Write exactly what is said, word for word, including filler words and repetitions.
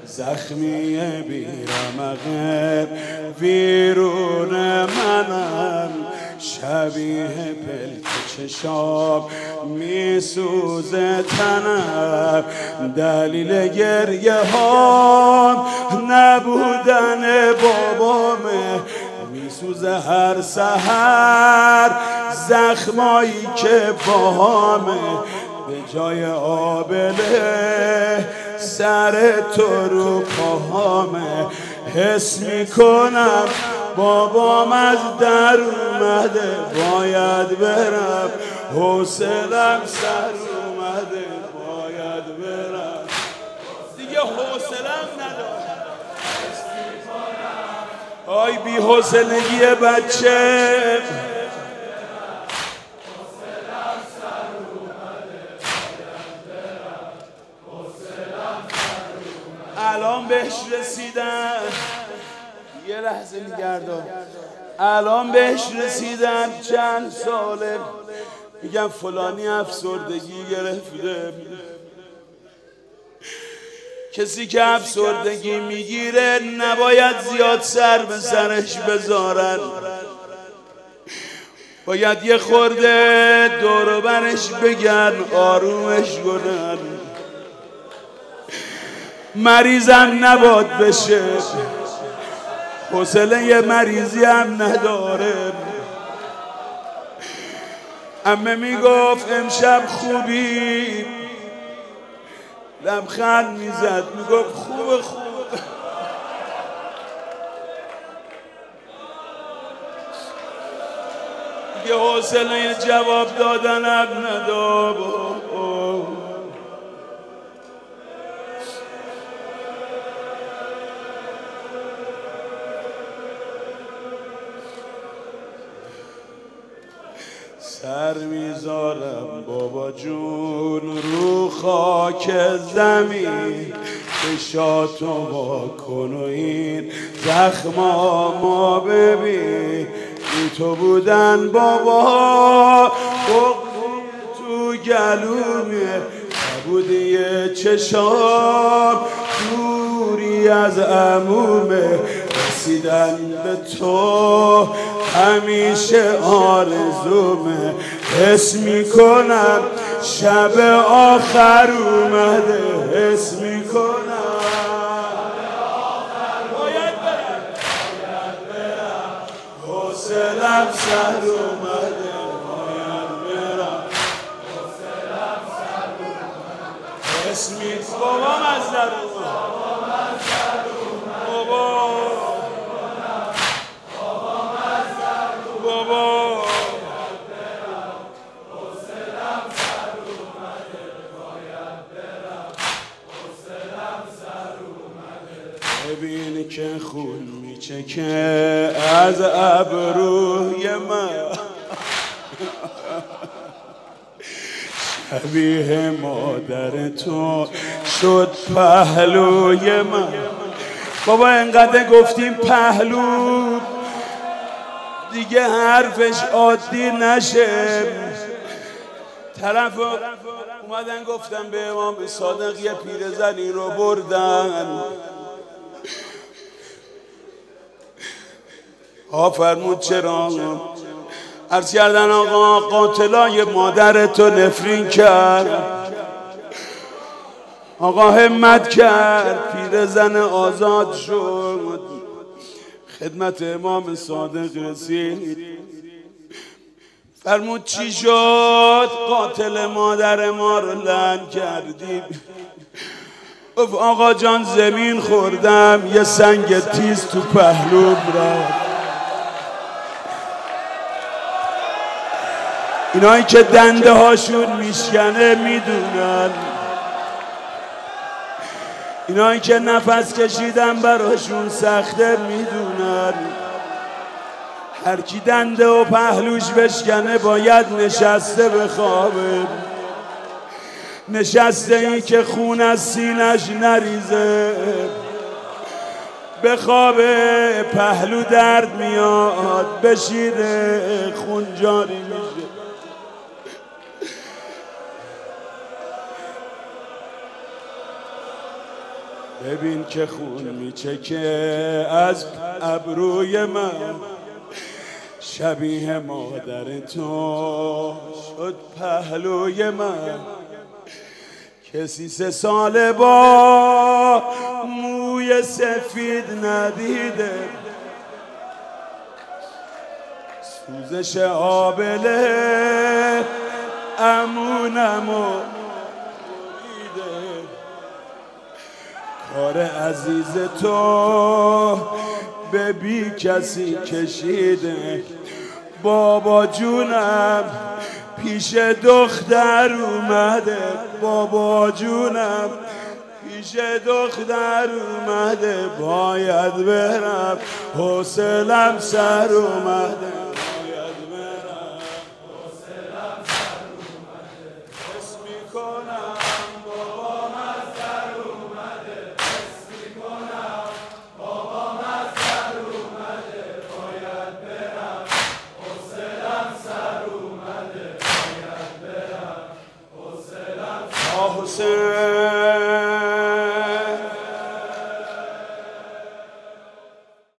زخمی بیرمقه ویرون منم، شبیه پلک چشام میسوزه تنم. دلیل گریه ها نبودن بابامه، میسوزه هر سحر زخمایی که باهامه. به جای آبله سر تو رو پاهامه. حس میکنم بابام از در اومده، باید برم حوصلم سر اومده، باید برم دیگه حوصلم ندارم. آی بی حوصلگی بچه، الان بهش رسیدم. یه لحظه میگردم، الان بهش رسیدم چند ساله، میگم فلانی افسردگی گرفته. کسی که افسردگی میگیره نباید زیاد سر به سرش بذارن، باید یه خورده دور و برش بگن، آرومش کنن. مریضم نباد بشه، حوصله یه مریضی هم نداره. عمه میگفت امشب خوبی، لبخند میزد میگفت خوب خوب. دیگه حوصله جواب دادنم ندارم. سر میذارم بابا جون رو خاک زمین، چشاتو وا کن و این زخمامو ببین. بی تو بودن بابا بغضی تو گلومه، نبودی چشام دوری از عمومه. رسیدن به تو همیشه آرزومه، حس میکنم شب آخر اومده، حس میکنم باید برم، باید برم حوصلم سر اومده، باید برم حوصلم سر اومده. حس میکنم بابام از در اومد، بابا ببین که خون میچکه از ابروی من، شبیه مادر تو شد پهلوی من. بابا انقدر گفتیم پهلو دیگه حرفش عادی نشه. طرف اومدن گفتن به امام صادق یه پیرزنی رو بردن، ها فرمود چرا؟ عرض کردن آقا قاتلای مادرتو نفرین کرد. آقا همت کرد، پیرزن آزاد شد، خدمت امام صادق رسید. فرمود چی شد؟ قاتل مادر ما رو لعن کردیم. گفت آقا جان زمین خوردم، یه سنگ تیز تو پهلوم رفت. اینایی که دنده هاشون میشکنه میدونن، اینایی که نفس کشیدن براشون سخته میدونن. هر کی دنده و پهلوش بشکنه باید نشسته بخوابه، نشسته ای که خون از سینش نریزه، بخوابه. پهلو درد میاد، بشینه خون جاری میشه. ببین که خون میچکه از ابروی من، شبیه مادر تو شد پهلوی من. کسی سه ساله با موی سفید ندیده، سوزش آبله امونمو بریده. کار عزیز تو به بی کسی کشیده. بابا جونم پیش دختر اومده، بابا جونم پیش دختر اومده. باید برم حوصلم سر اومده، باید برم حوصلم سر اومده. حس میکنم بابام از در اومده، حس میکنم بابام از در اومده. باید برم حوصلم سر اومده، باید برم حوصلم سر اومده.